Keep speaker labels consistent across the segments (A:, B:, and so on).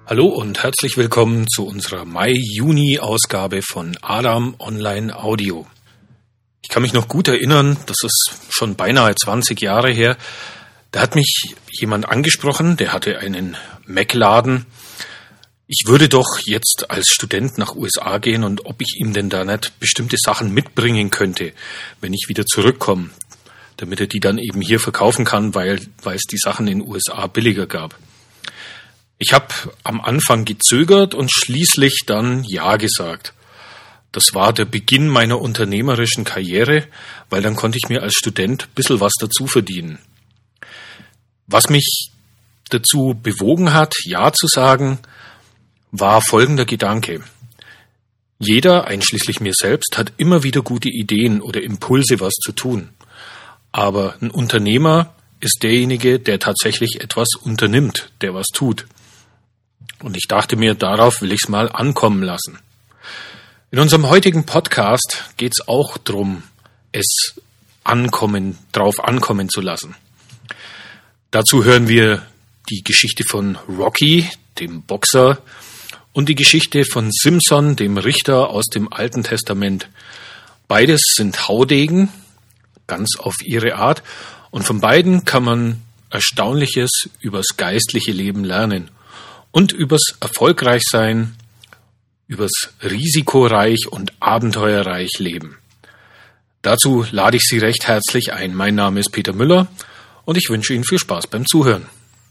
A: Hallo und herzlich willkommen zu unserer Mai-Juni-Ausgabe von Adam Online Audio. Ich kann mich noch gut erinnern, das ist schon beinahe 20 Jahre her, da hat mich jemand angesprochen, der hatte einen Mac-Laden. Ich würde doch jetzt als Student nach USA gehen und ob ich ihm denn da nicht bestimmte Sachen mitbringen könnte, wenn ich wieder zurückkomme, damit er die dann eben hier verkaufen kann, weil es die Sachen in den USA billiger gab. Ich habe am Anfang gezögert und schließlich dann Ja gesagt. Das war der Beginn meiner unternehmerischen Karriere, weil dann konnte ich mir als Student ein bisschen was dazu verdienen. Was mich dazu bewogen hat, Ja zu sagen, war folgender Gedanke. Jeder, einschließlich mir selbst, hat immer wieder gute Ideen oder Impulse, was zu tun. Aber ein Unternehmer ist derjenige, der tatsächlich etwas unternimmt, der was tut. Und ich dachte mir, darauf will ich es mal ankommen lassen. In unserem heutigen Podcast geht es auch darum, es drauf ankommen zu lassen. Dazu hören wir die Geschichte von Rocky, dem Boxer, und die Geschichte von Simson, dem Richter aus dem Alten Testament. Beides sind Haudegen, ganz auf ihre Art, und von beiden kann man Erstaunliches übers geistliche Leben lernen. Und übers Erfolgreichsein, übers risikoreich und abenteuerreich Leben. Dazu lade ich Sie recht herzlich ein. Mein Name ist Peter Müller und ich wünsche Ihnen viel Spaß beim Zuhören.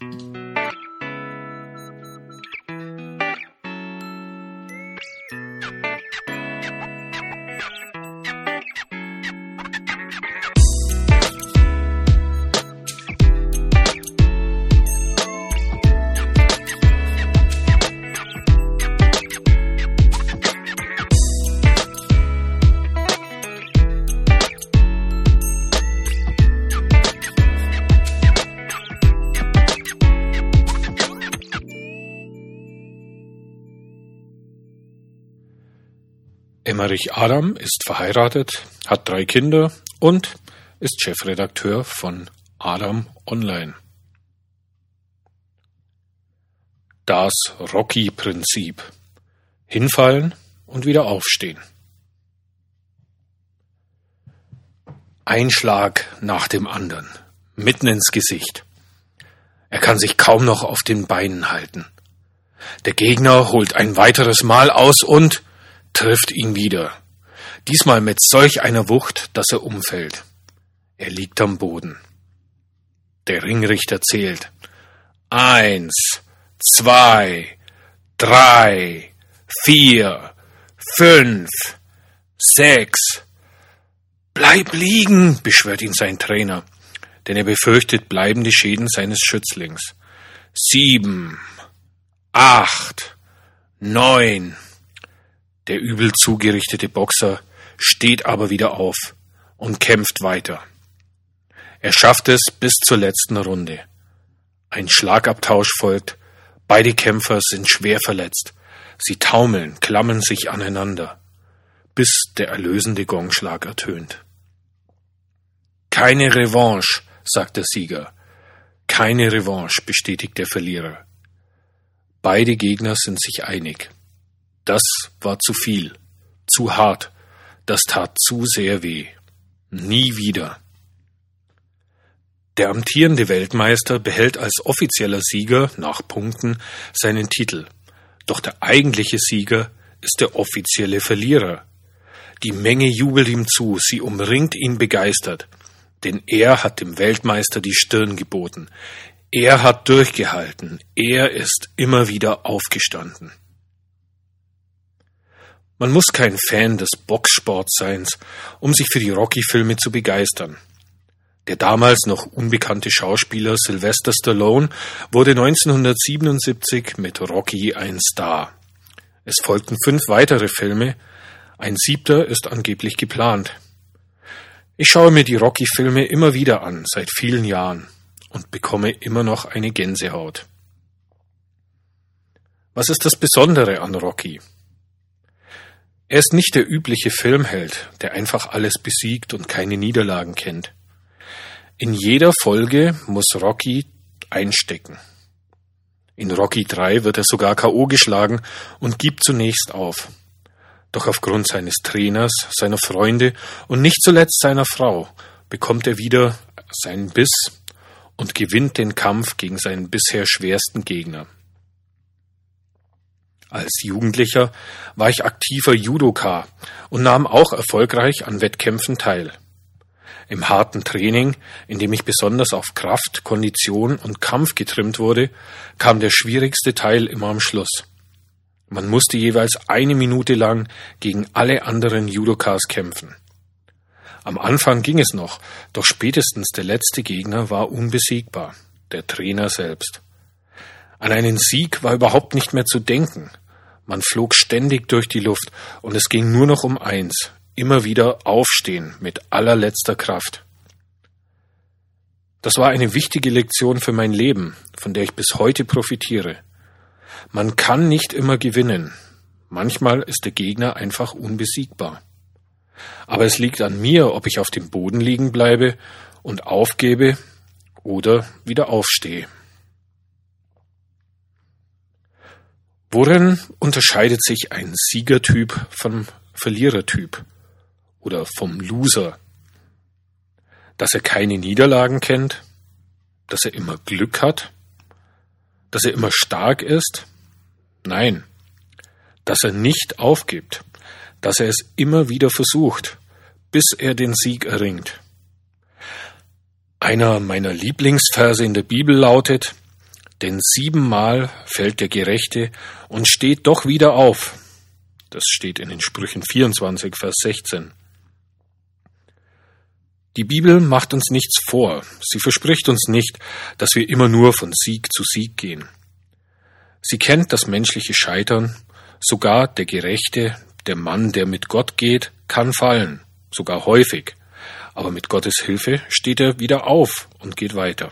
A: Emmerich Adam ist verheiratet, hat 3 Kinder und ist Chefredakteur von Adam Online. Das Rocky-Prinzip. Hinfallen und wieder aufstehen. Ein Schlag nach dem anderen, mitten ins Gesicht. Er kann sich kaum noch auf den Beinen halten. Der Gegner holt ein weiteres Mal aus und trifft ihn wieder. Diesmal mit solch einer Wucht, dass er umfällt. Er liegt am Boden. Der Ringrichter zählt. 1, 2, 3, 4, 5, 6. Bleib liegen, beschwört ihn sein Trainer, denn er befürchtet bleibende Schäden seines Schützlings. 7, 8, 9. Der übel zugerichtete Boxer steht aber wieder auf und kämpft weiter. Er schafft es bis zur letzten Runde. Ein Schlagabtausch folgt. Beide Kämpfer sind schwer verletzt. Sie taumeln, klammern sich aneinander, bis der erlösende Gongschlag ertönt. Keine Revanche, sagt der Sieger. Keine Revanche, bestätigt der Verlierer. Beide Gegner sind sich einig. Das war zu viel, zu hart, das tat zu sehr weh. Nie wieder. Der amtierende Weltmeister behält als offizieller Sieger nach Punkten seinen Titel. Doch der eigentliche Sieger ist der offizielle Verlierer. Die Menge jubelt ihm zu, sie umringt ihn begeistert, denn er hat dem Weltmeister die Stirn geboten. Er hat durchgehalten, er ist immer wieder aufgestanden. Man muss kein Fan des Boxsports sein, um sich für die Rocky-Filme zu begeistern. Der damals noch unbekannte Schauspieler Sylvester Stallone wurde 1977 mit Rocky ein Star. Es folgten 5 weitere Filme, ein 7. ist angeblich geplant. Ich schaue mir die Rocky-Filme immer wieder an, seit vielen Jahren, und bekomme immer noch eine Gänsehaut. Was ist das Besondere an Rocky? Er ist nicht der übliche Filmheld, der einfach alles besiegt und keine Niederlagen kennt. In jeder Folge muss Rocky einstecken. In Rocky 3 wird er sogar K.O. geschlagen und gibt zunächst auf. Doch aufgrund seines Trainers, seiner Freunde und nicht zuletzt seiner Frau bekommt er wieder seinen Biss und gewinnt den Kampf gegen seinen bisher schwersten Gegner. Als Jugendlicher war ich aktiver Judoka und nahm auch erfolgreich an Wettkämpfen teil. Im harten Training, in dem ich besonders auf Kraft, Kondition und Kampf getrimmt wurde, kam der schwierigste Teil immer am Schluss. Man musste jeweils 1 Minute lang gegen alle anderen Judokas kämpfen. Am Anfang ging es noch, doch spätestens der letzte Gegner war unbesiegbar, der Trainer selbst. An einen Sieg war überhaupt nicht mehr zu denken. Man flog ständig durch die Luft und es ging nur noch um eins: immer wieder aufstehen mit allerletzter Kraft. Das war eine wichtige Lektion für mein Leben, von der ich bis heute profitiere. Man kann nicht immer gewinnen. Manchmal ist der Gegner einfach unbesiegbar. Aber es liegt an mir, ob ich auf dem Boden liegen bleibe und aufgebe oder wieder aufstehe. Worin unterscheidet sich ein Siegertyp vom Verlierertyp oder vom Loser? Dass er keine Niederlagen kennt, dass er immer Glück hat, dass er immer stark ist? Nein, dass er nicht aufgibt, dass er es immer wieder versucht, bis er den Sieg erringt. Einer meiner Lieblingsverse in der Bibel lautet: Denn 7-mal fällt der Gerechte und steht doch wieder auf. Das steht in den Sprüchen 24, Vers 16. Die Bibel macht uns nichts vor. Sie verspricht uns nicht, dass wir immer nur von Sieg zu Sieg gehen. Sie kennt das menschliche Scheitern. Sogar der Gerechte, der Mann, der mit Gott geht, kann fallen, sogar häufig. Aber mit Gottes Hilfe steht er wieder auf und geht weiter.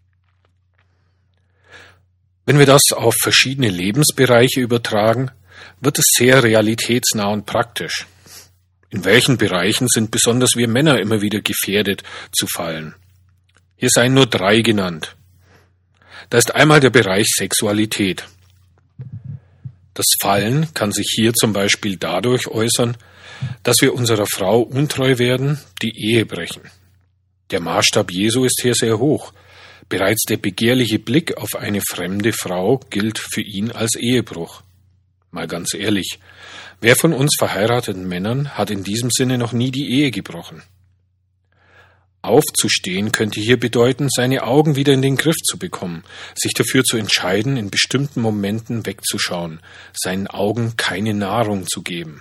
A: Wenn wir das auf verschiedene Lebensbereiche übertragen, wird es sehr realitätsnah und praktisch. In welchen Bereichen sind besonders wir Männer immer wieder gefährdet zu fallen? Hier seien nur 3 genannt. Da ist einmal der Bereich Sexualität. Das Fallen kann sich hier zum Beispiel dadurch äußern, dass wir unserer Frau untreu werden, die Ehe brechen. Der Maßstab Jesu ist hier sehr hoch. Bereits der begehrliche Blick auf eine fremde Frau gilt für ihn als Ehebruch. Mal ganz ehrlich, wer von uns verheirateten Männern hat in diesem Sinne noch nie die Ehe gebrochen? Aufzustehen könnte hier bedeuten, seine Augen wieder in den Griff zu bekommen, sich dafür zu entscheiden, in bestimmten Momenten wegzuschauen, seinen Augen keine Nahrung zu geben.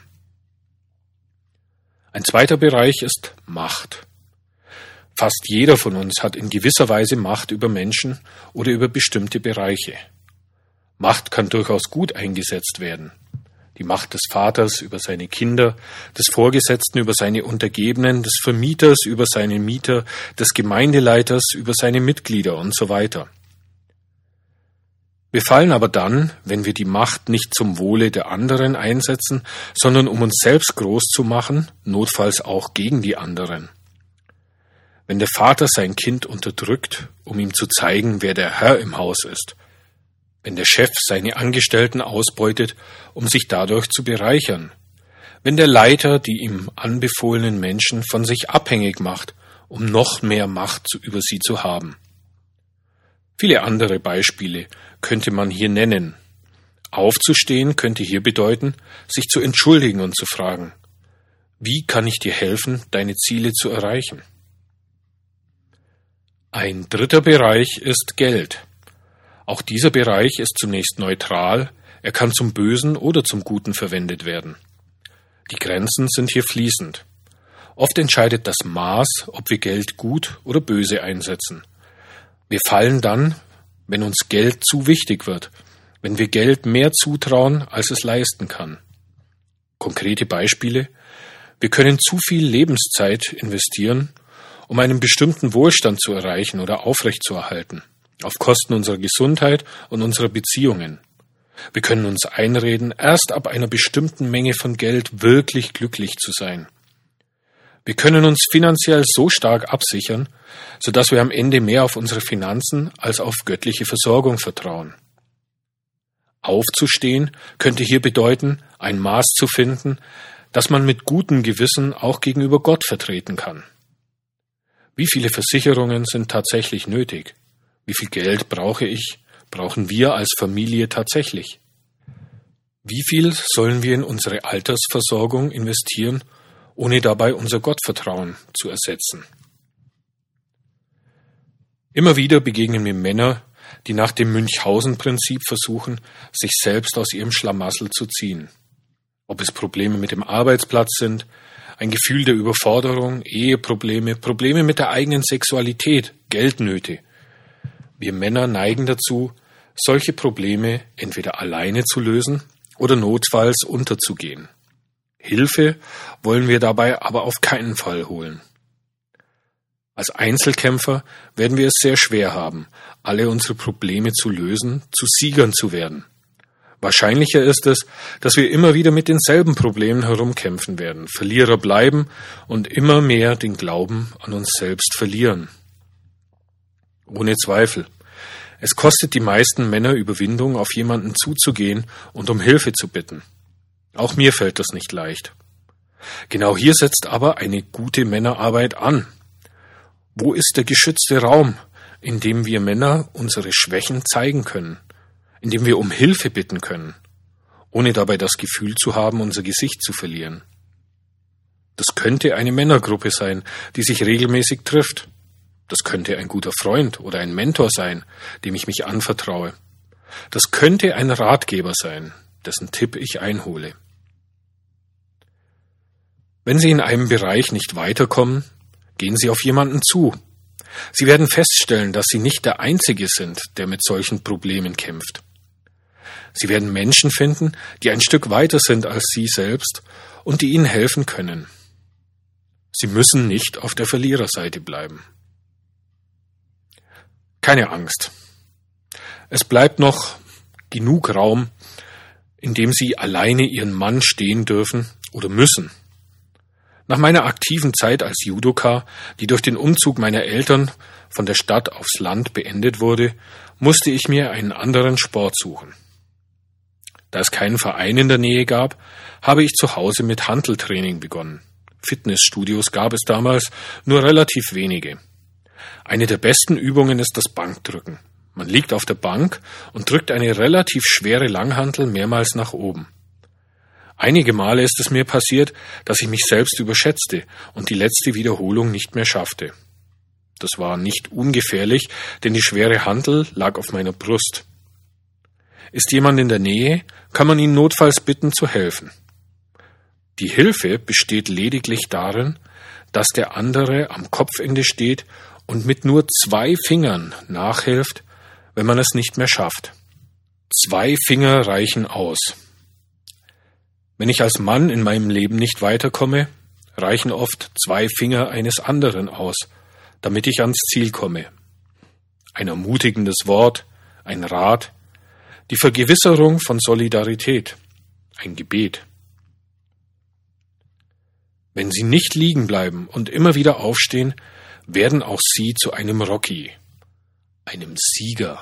A: Ein zweiter Bereich ist Macht. Fast jeder von uns hat in gewisser Weise Macht über Menschen oder über bestimmte Bereiche. Macht kann durchaus gut eingesetzt werden. Die Macht des Vaters über seine Kinder, des Vorgesetzten über seine Untergebenen, des Vermieters über seine Mieter, des Gemeindeleiters über seine Mitglieder und so weiter. Wir fallen aber dann, wenn wir die Macht nicht zum Wohle der anderen einsetzen, sondern um uns selbst groß zu machen, notfalls auch gegen die anderen. Wenn der Vater sein Kind unterdrückt, um ihm zu zeigen, wer der Herr im Haus ist. Wenn der Chef seine Angestellten ausbeutet, um sich dadurch zu bereichern. Wenn der Leiter die ihm anbefohlenen Menschen von sich abhängig macht, um noch mehr Macht über sie zu haben. Viele andere Beispiele könnte man hier nennen. Aufzustehen könnte hier bedeuten, sich zu entschuldigen und zu fragen: Wie kann ich dir helfen, deine Ziele zu erreichen? Ein dritter Bereich ist Geld. Auch dieser Bereich ist zunächst neutral, er kann zum Bösen oder zum Guten verwendet werden. Die Grenzen sind hier fließend. Oft entscheidet das Maß, ob wir Geld gut oder böse einsetzen. Wir fallen dann, wenn uns Geld zu wichtig wird, wenn wir Geld mehr zutrauen, als es leisten kann. Konkrete Beispiele: Wir können zu viel Lebenszeit investieren, um einen bestimmten Wohlstand zu erreichen oder aufrechtzuerhalten, auf Kosten unserer Gesundheit und unserer Beziehungen. Wir können uns einreden, erst ab einer bestimmten Menge von Geld wirklich glücklich zu sein. Wir können uns finanziell so stark absichern, sodass wir am Ende mehr auf unsere Finanzen als auf göttliche Versorgung vertrauen. Aufzustehen könnte hier bedeuten, ein Maß zu finden, das man mit gutem Gewissen auch gegenüber Gott vertreten kann. Wie viele Versicherungen sind tatsächlich nötig? Wie viel Geld brauchen wir als Familie tatsächlich? Wie viel sollen wir in unsere Altersversorgung investieren, ohne dabei unser Gottvertrauen zu ersetzen? Immer wieder begegnen mir Männer, die nach dem Münchhausen-Prinzip versuchen, sich selbst aus ihrem Schlamassel zu ziehen. Ob es Probleme mit dem Arbeitsplatz sind, ein Gefühl der Überforderung, Eheprobleme, Probleme mit der eigenen Sexualität, Geldnöte. Wir Männer neigen dazu, solche Probleme entweder alleine zu lösen oder notfalls unterzugehen. Hilfe wollen wir dabei aber auf keinen Fall holen. Als Einzelkämpfer werden wir es sehr schwer haben, alle unsere Probleme zu lösen, zu Siegern zu werden. Wahrscheinlicher ist es, dass wir immer wieder mit denselben Problemen herumkämpfen werden, Verlierer bleiben und immer mehr den Glauben an uns selbst verlieren. Ohne Zweifel. Es kostet die meisten Männer Überwindung, auf jemanden zuzugehen und um Hilfe zu bitten. Auch mir fällt das nicht leicht. Genau hier setzt aber eine gute Männerarbeit an. Wo ist der geschützte Raum, in dem wir Männer unsere Schwächen zeigen können, in dem wir um Hilfe bitten können, ohne dabei das Gefühl zu haben, unser Gesicht zu verlieren? Das könnte eine Männergruppe sein, die sich regelmäßig trifft. Das könnte ein guter Freund oder ein Mentor sein, dem ich mich anvertraue. Das könnte ein Ratgeber sein, dessen Tipp ich einhole. Wenn Sie in einem Bereich nicht weiterkommen, gehen Sie auf jemanden zu. Sie werden feststellen, dass Sie nicht der Einzige sind, der mit solchen Problemen kämpft. Sie werden Menschen finden, die ein Stück weiter sind als Sie selbst und die Ihnen helfen können. Sie müssen nicht auf der Verliererseite bleiben. Keine Angst. Es bleibt noch genug Raum, in dem Sie alleine Ihren Mann stehen dürfen oder müssen. Nach meiner aktiven Zeit als Judoka, die durch den Umzug meiner Eltern von der Stadt aufs Land beendet wurde, musste ich mir einen anderen Sport suchen. Da es keinen Verein in der Nähe gab, habe ich zu Hause mit Hanteltraining begonnen. Fitnessstudios gab es damals nur relativ wenige. Eine der besten Übungen ist das Bankdrücken. Man liegt auf der Bank und drückt eine relativ schwere Langhantel mehrmals nach oben. Einige Male ist es mir passiert, dass ich mich selbst überschätzte und die letzte Wiederholung nicht mehr schaffte. Das war nicht ungefährlich, denn die schwere Hantel lag auf meiner Brust. Ist jemand in der Nähe, kann man ihn notfalls bitten zu helfen. Die Hilfe besteht lediglich darin, dass der andere am Kopfende steht und mit nur 2 Fingern nachhilft, wenn man es nicht mehr schafft. 2 Finger reichen aus. Wenn ich als Mann in meinem Leben nicht weiterkomme, reichen oft 2 Finger eines anderen aus, damit ich ans Ziel komme. Ein ermutigendes Wort, ein Rat, die Vergewisserung von Solidarität, ein Gebet. Wenn Sie nicht liegen bleiben und immer wieder aufstehen, werden auch Sie zu einem Rocky, einem Sieger.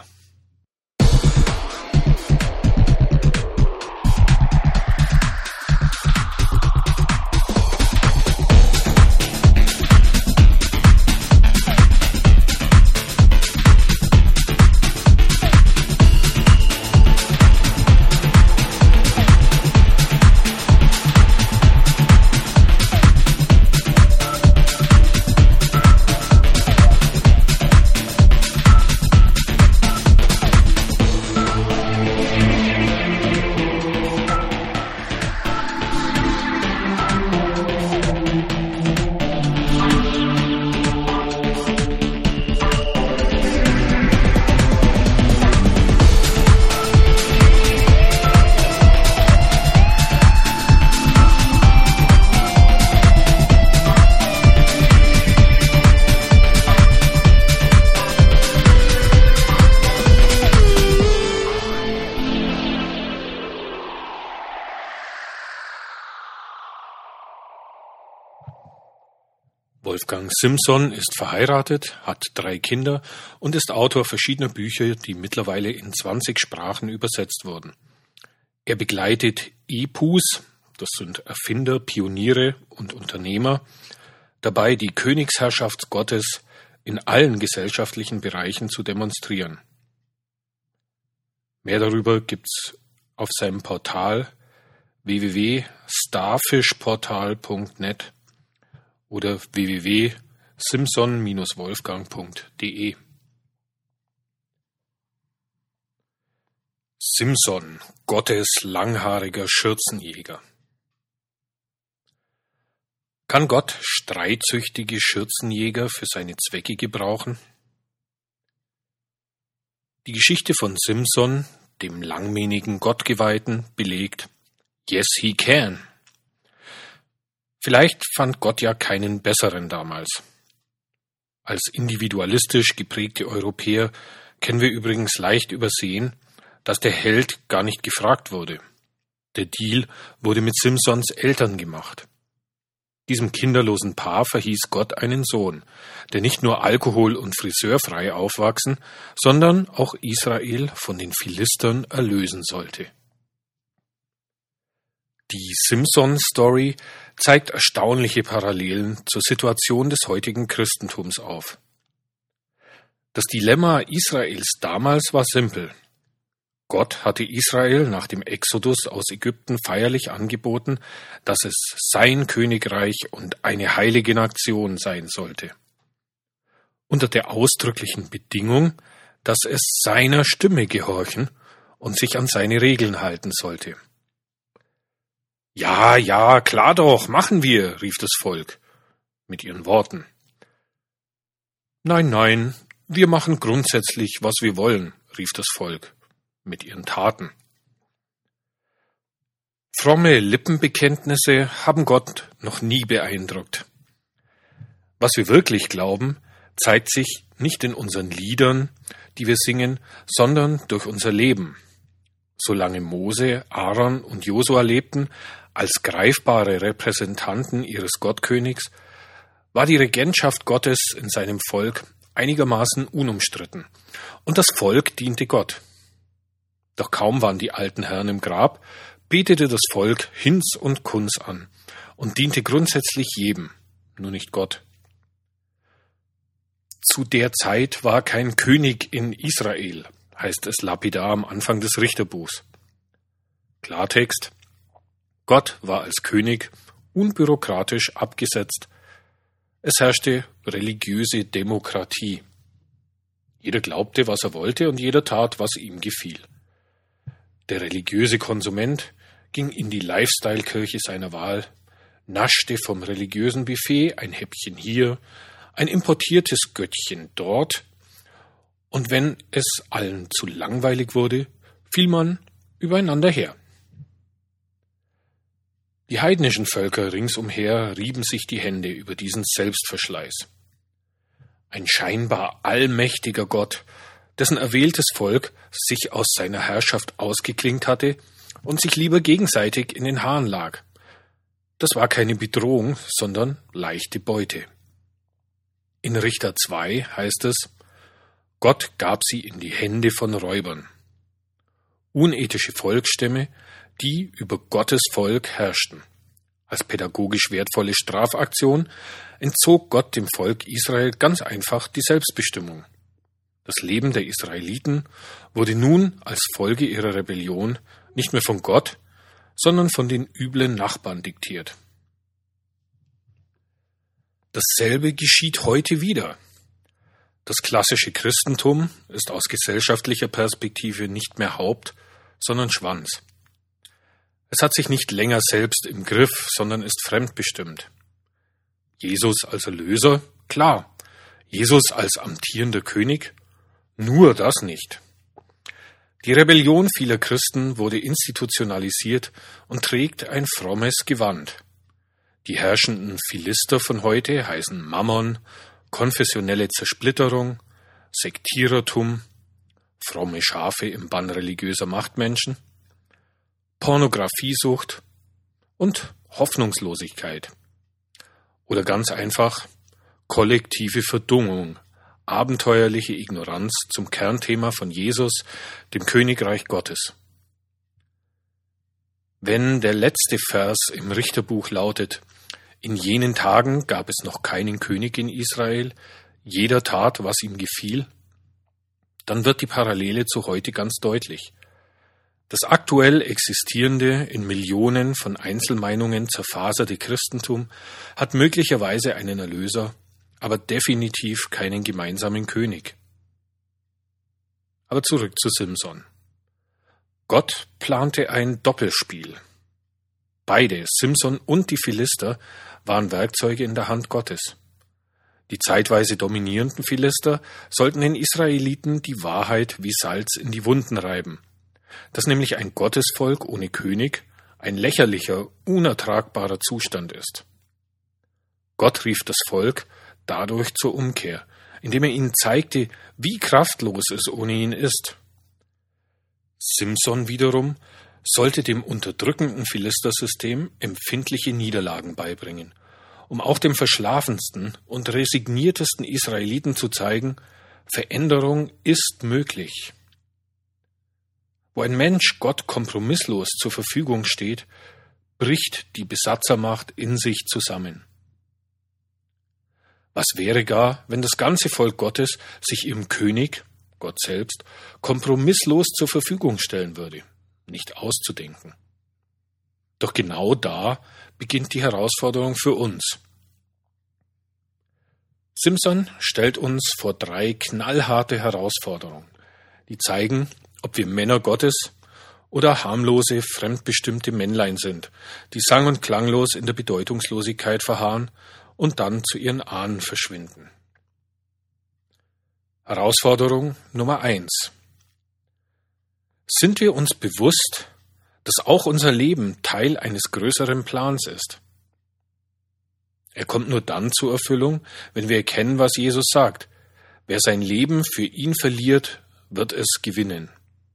A: Wolfgang Simson ist verheiratet, hat 3 Kinder und ist Autor verschiedener Bücher, die mittlerweile in 20 Sprachen übersetzt wurden. Er begleitet Epus, das sind Erfinder, Pioniere und Unternehmer, dabei die Königsherrschaft Gottes in allen gesellschaftlichen Bereichen zu demonstrieren. Mehr darüber gibt's auf seinem Portal www.starfishportal.net oder www.simson-wolfgang.de. Simson, Gottes langhaariger Schürzenjäger. Kann Gott streitsüchtige Schürzenjäger für seine Zwecke gebrauchen? Die Geschichte von Simson, dem langmähnigen Gottgeweihten, belegt: Yes, he can. Vielleicht fand Gott ja keinen besseren damals. Als individualistisch geprägte Europäer können wir übrigens leicht übersehen, dass der Held gar nicht gefragt wurde. Der Deal wurde mit Simsons Eltern gemacht. Diesem kinderlosen Paar verhieß Gott einen Sohn, der nicht nur alkohol- und friseurfrei aufwachsen, sondern auch Israel von den Philistern erlösen sollte. Die Simson-Story zeigt erstaunliche Parallelen zur Situation des heutigen Christentums auf. Das Dilemma Israels damals war simpel. Gott hatte Israel nach dem Exodus aus Ägypten feierlich angeboten, dass es sein Königreich und eine heilige Nation sein sollte. Unter der ausdrücklichen Bedingung, dass es seiner Stimme gehorchen und sich an seine Regeln halten sollte. Ja, ja, klar doch, machen wir, rief das Volk mit ihren Worten. Nein, nein, wir machen grundsätzlich, was wir wollen, rief das Volk mit ihren Taten. Fromme Lippenbekenntnisse haben Gott noch nie beeindruckt. Was wir wirklich glauben, zeigt sich nicht in unseren Liedern, die wir singen, sondern durch unser Leben. Solange Mose, Aaron und Josua lebten, als greifbare Repräsentanten ihres Gottkönigs, war die Regentschaft Gottes in seinem Volk einigermaßen unumstritten und das Volk diente Gott. Doch kaum waren die alten Herren im Grab, betete das Volk Hinz und Kunz an und diente grundsätzlich jedem, nur nicht Gott. Zu der Zeit war kein König in Israel, heißt es lapidar am Anfang des Richterbuchs. Klartext: Gott war als König unbürokratisch abgesetzt. Es herrschte religiöse Demokratie. Jeder glaubte, was er wollte, und jeder tat, was ihm gefiel. Der religiöse Konsument ging in die Lifestyle-Kirche seiner Wahl, naschte vom religiösen Buffet ein Häppchen hier, ein importiertes Göttchen dort, und wenn es allen zu langweilig wurde, fiel man übereinander her. Die heidnischen Völker ringsumher rieben sich die Hände über diesen Selbstverschleiß. Ein scheinbar allmächtiger Gott, dessen erwähltes Volk sich aus seiner Herrschaft ausgeklinkt hatte und sich lieber gegenseitig in den Haaren lag. Das war keine Bedrohung, sondern leichte Beute. In Richter 2 heißt es: Gott gab sie in die Hände von Räubern. Unethische Volksstämme, die über Gottes Volk herrschten. Als pädagogisch wertvolle Strafaktion entzog Gott dem Volk Israel ganz einfach die Selbstbestimmung. Das Leben der Israeliten wurde nun als Folge ihrer Rebellion nicht mehr von Gott, sondern von den üblen Nachbarn diktiert. Dasselbe geschieht heute wieder. Das klassische Christentum ist aus gesellschaftlicher Perspektive nicht mehr Haupt, sondern Schwanz. Es hat sich nicht länger selbst im Griff, sondern ist fremdbestimmt. Jesus als Erlöser? Klar. Jesus als amtierender König? Nur das nicht. Die Rebellion vieler Christen wurde institutionalisiert und trägt ein frommes Gewand. Die herrschenden Philister von heute heißen Mammon, konfessionelle Zersplitterung, Sektierertum, fromme Schafe im Bann religiöser Machtmenschen, Pornografiesucht und Hoffnungslosigkeit. Oder ganz einfach kollektive Verdummung, abenteuerliche Ignoranz zum Kernthema von Jesus, dem Königreich Gottes. Wenn der letzte Vers im Richterbuch lautet: In jenen Tagen gab es noch keinen König in Israel, jeder tat, was ihm gefiel, dann wird die Parallele zu heute ganz deutlich. Das aktuell existierende, in Millionen von Einzelmeinungen zerfaserte Christentum hat möglicherweise einen Erlöser, aber definitiv keinen gemeinsamen König. Aber zurück zu Simson. Gott plante ein Doppelspiel. Beide, Simson und die Philister, waren Werkzeuge in der Hand Gottes. Die zeitweise dominierenden Philister sollten den Israeliten die Wahrheit wie Salz in die Wunden reiben, dass nämlich ein Gottesvolk ohne König ein lächerlicher, unertragbarer Zustand ist. Gott rief das Volk dadurch zur Umkehr, indem er ihnen zeigte, wie kraftlos es ohne ihn ist. Simson wiederum sollte dem unterdrückenden Philistersystem empfindliche Niederlagen beibringen, um auch dem verschlafensten und resigniertesten Israeliten zu zeigen, Veränderung ist möglich. Wo ein Mensch Gott kompromisslos zur Verfügung steht, bricht die Besatzermacht in sich zusammen. Was wäre gar, wenn das ganze Volk Gottes sich ihrem König, Gott selbst, kompromisslos zur Verfügung stellen würde? Nicht auszudenken. Doch genau da beginnt die Herausforderung für uns. Simson stellt uns vor 3 knallharte Herausforderungen, die zeigen, ob wir Männer Gottes oder harmlose, fremdbestimmte Männlein sind, die sang- und klanglos in der Bedeutungslosigkeit verharren und dann zu ihren Ahnen verschwinden. Herausforderung Nummer 1. Sind wir uns bewusst, dass auch unser Leben Teil eines größeren Plans ist? Er kommt nur dann zur Erfüllung, wenn wir erkennen, was Jesus sagt. Wer sein Leben für ihn verliert, wird es gewinnen.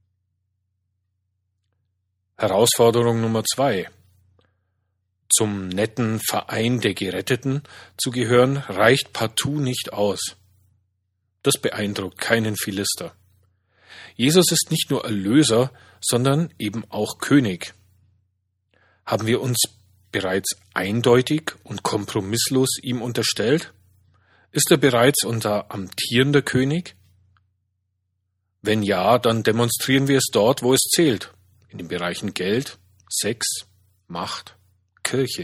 A: Herausforderung Nummer 2. Zum netten Verein der Geretteten zu gehören, reicht partout nicht aus. Das beeindruckt keinen Philister. Jesus ist nicht nur Erlöser, sondern eben auch König. Haben wir uns bereits eindeutig und kompromisslos ihm unterstellt? Ist er bereits unser amtierender König? Wenn ja, dann demonstrieren wir es dort, wo es zählt, in den Bereichen Geld, Sex, Macht, Kirche.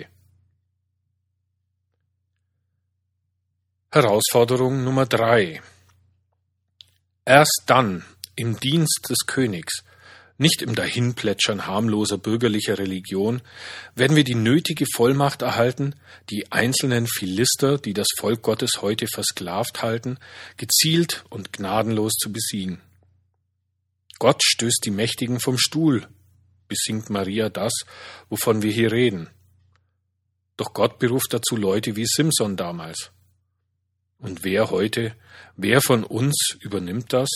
A: Herausforderung Nummer 3. Erst dann, im Dienst des Königs, nicht im Dahinplätschern harmloser bürgerlicher Religion, werden wir die nötige Vollmacht erhalten, die einzelnen Philister, die das Volk Gottes heute versklavt halten, gezielt und gnadenlos zu besiegen. Gott stößt die Mächtigen vom Stuhl, besingt Maria das, wovon wir hier reden. Doch Gott beruft dazu Leute wie Simson damals. Und wer von uns übernimmt das?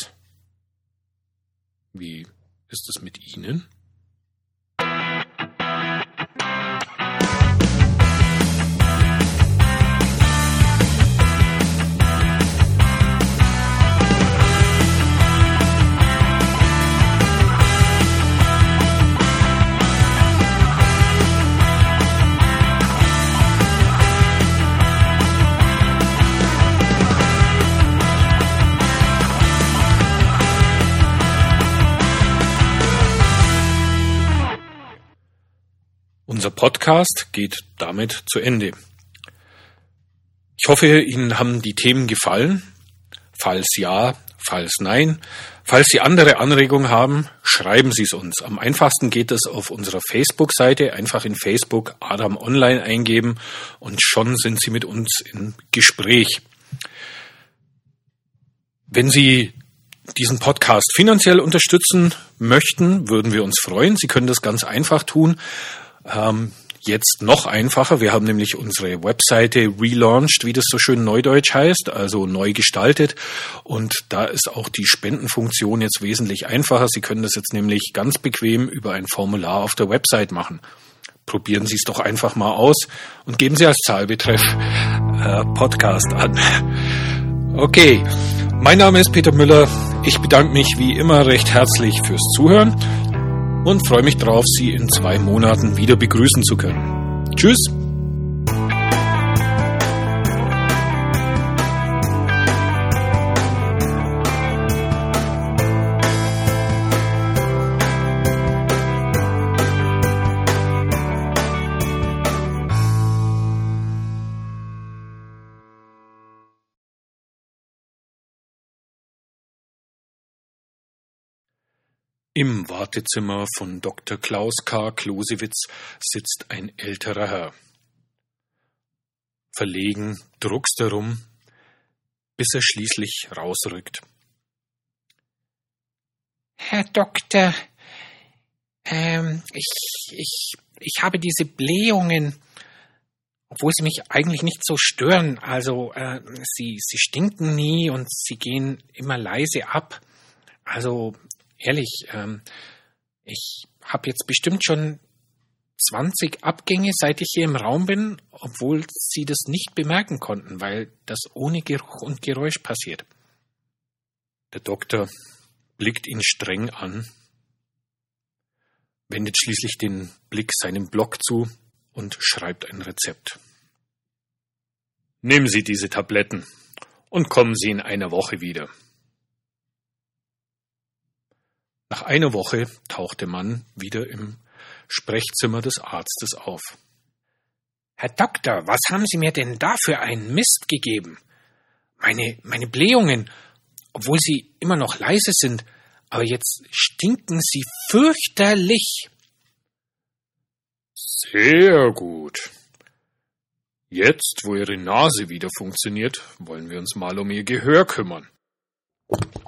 A: Wie ist es mit Ihnen? Unser Podcast geht damit zu Ende. Ich hoffe, Ihnen haben die Themen gefallen. Falls ja, falls nein, falls Sie andere Anregungen haben, schreiben Sie es uns. Am einfachsten geht es auf unserer Facebook-Seite. Einfach in Facebook Adam Online eingeben und schon sind Sie mit uns im Gespräch. Wenn Sie diesen Podcast finanziell unterstützen möchten, würden wir uns freuen. Sie können das ganz einfach tun. Jetzt noch einfacher. Wir haben nämlich unsere Webseite relaunched, wie das so schön neudeutsch heißt, also neu gestaltet. Und da ist auch die Spendenfunktion jetzt wesentlich einfacher. Sie können das jetzt nämlich ganz bequem über ein Formular auf der Website machen. Probieren Sie es doch einfach mal aus und geben Sie als Zahlbetreff Podcast an. Okay, mein Name ist Peter Müller. Ich bedanke mich wie immer recht herzlich fürs Zuhören. und freue mich drauf, Sie in 2 Monaten wieder begrüßen zu können. Tschüss! Im Wartezimmer von Dr. Klaus K. Klosewitz sitzt ein älterer Herr. Verlegen druckst er rum, bis er schließlich rausrückt.
B: Herr Doktor, ich habe diese Blähungen, obwohl sie mich eigentlich nicht so stören. Also, sie stinken nie und sie gehen immer leise ab. Also, ehrlich, ich habe jetzt bestimmt schon 20 Abgänge, seit ich hier im Raum bin, obwohl Sie das nicht bemerken konnten, weil das ohne Geruch und Geräusch passiert.
A: Der Doktor blickt ihn streng an, wendet schließlich den Blick seinem Block zu und schreibt ein Rezept. Nehmen Sie diese Tabletten und kommen Sie in einer Woche wieder. Nach einer Woche taucht der Mann wieder im Sprechzimmer des Arztes auf.
B: Herr Doktor, was haben Sie mir denn da für einen Mist gegeben? Meine Blähungen, obwohl sie immer noch leise sind, aber jetzt stinken sie fürchterlich.
A: Sehr gut. Jetzt, wo Ihre Nase wieder funktioniert, wollen wir uns mal um Ihr Gehör kümmern.